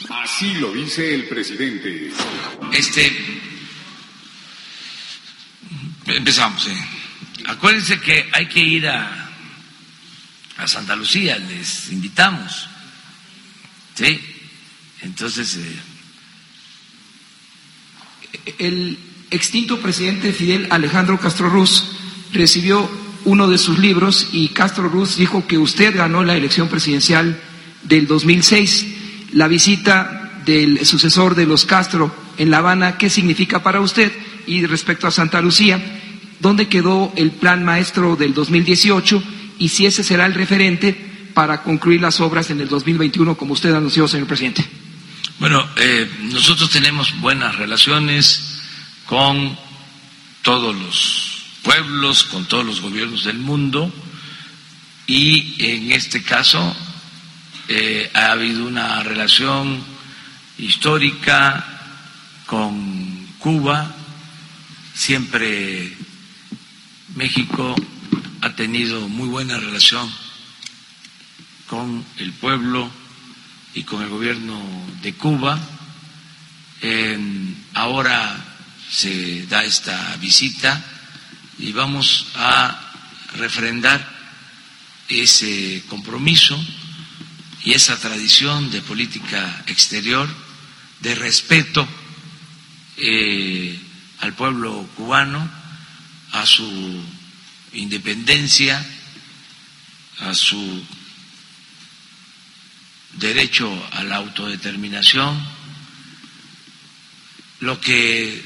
Así lo dice el presidente. Empezamos. Acuérdense que hay que ir a Santa Lucía, les invitamos. Sí, entonces... El extinto presidente Fidel Alejandro Castro Ruz recibió uno de sus libros y Castro Ruz dijo que usted ganó la elección presidencial del 2006. La visita del sucesor de los Castro en La Habana, ¿qué significa para usted? Y respecto a Santa Lucía, ¿dónde quedó el plan maestro del 2018? Y si ese será el referente para concluir las obras en el 2021, como usted anunció, señor presidente. Bueno, nosotros tenemos buenas relaciones con todos los pueblos, con todos los gobiernos del mundo, y en este caso ha habido una relación histórica con Cuba. Siempre México ha tenido muy buena relación con el pueblo y con el gobierno de Cuba. Ahora se da esta visita y vamos a refrendar ese compromiso y esa tradición de política exterior, de respeto al pueblo cubano, a su independencia, a su derecho a la autodeterminación. Lo que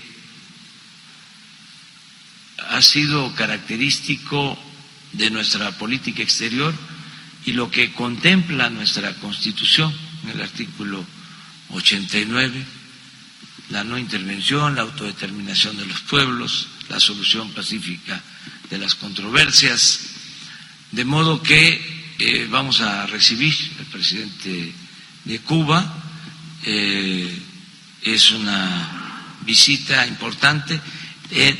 ha sido característico de nuestra política exterior y lo que contempla nuestra Constitución en el artículo 89, la no intervención, la autodeterminación de los pueblos, la solución pacífica de las controversias, de modo que vamos a recibir al presidente de Cuba. Es una visita importante. He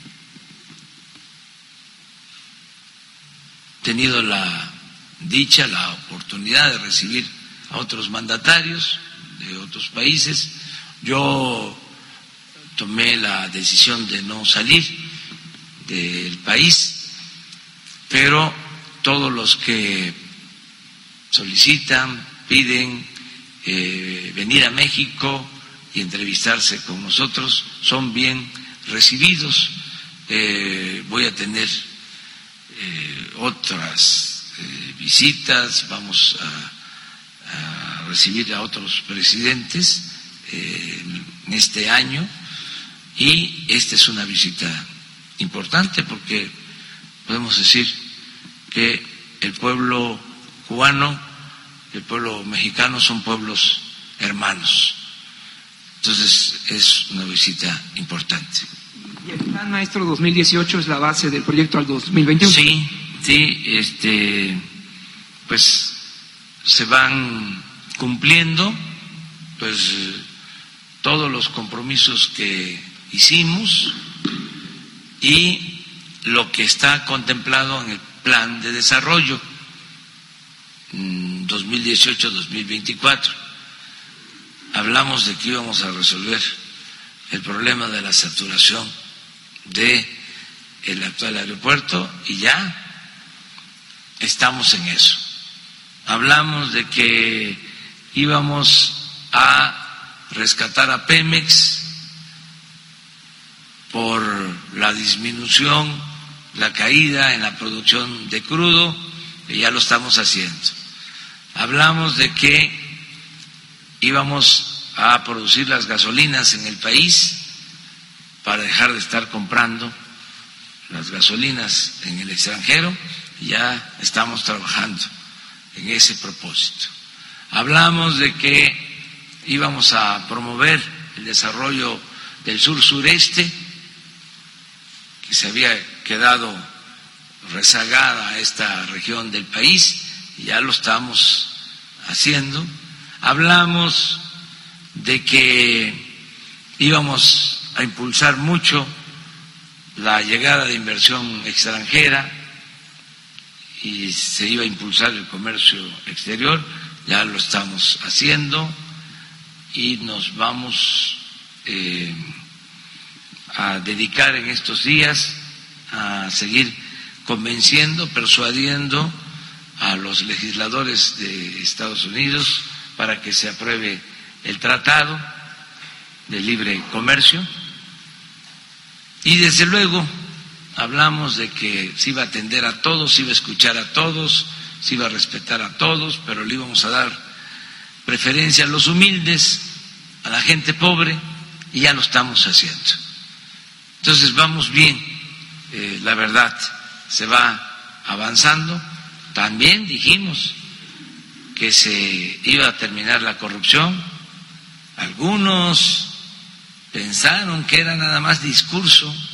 tenido la dicha, la oportunidad de recibir a otros mandatarios de otros países. Yo tomé la decisión de no salir del país, pero todos los que solicitan, piden venir a México y entrevistarse con nosotros son bien recibidos. Voy a tener otras visitas, vamos a recibir a otros presidentes en este año, y esta es una visita importante porque podemos decir que el pueblo cubano y el pueblo mexicano son pueblos hermanos. Entonces es una visita importante. ¿Y el plan maestro 2018 es la base del proyecto al 2021? Sí, pues se van cumpliendo pues todos los compromisos que hicimos y lo que está contemplado en el plan de desarrollo 2018-2024. Hablamos de que íbamos a resolver el problema de la saturación del actual aeropuerto y ya estamos en eso. Hablamos de que íbamos a rescatar a Pemex por la disminución, la caída en la producción de crudo, y ya lo estamos haciendo. Hablamos de que íbamos a producir las gasolinas en el país para dejar de estar comprando las gasolinas en el extranjero, y ya estamos trabajando en ese propósito. Hablamos de que íbamos a promover el desarrollo del sur-sureste, que se había quedado rezagada esta región del país, y ya lo estamos haciendo. Hablamos de que íbamos a impulsar mucho la llegada de inversión extranjera y se iba a impulsar el comercio exterior, ya lo estamos haciendo. y nos vamos a dedicar en estos días a seguir convenciendo, persuadiendo a los legisladores de Estados Unidos para que se apruebe el Tratado de Libre Comercio. Y desde luego hablamos de que se iba a atender a todos, se iba a escuchar a todos, se iba a respetar a todos, pero le íbamos a dar preferencia a los humildes, a la gente pobre, y ya lo estamos haciendo. Entonces vamos bien, la verdad, se va avanzando. También dijimos que se iba a terminar la corrupción. Algunos pensaron que era nada más discurso,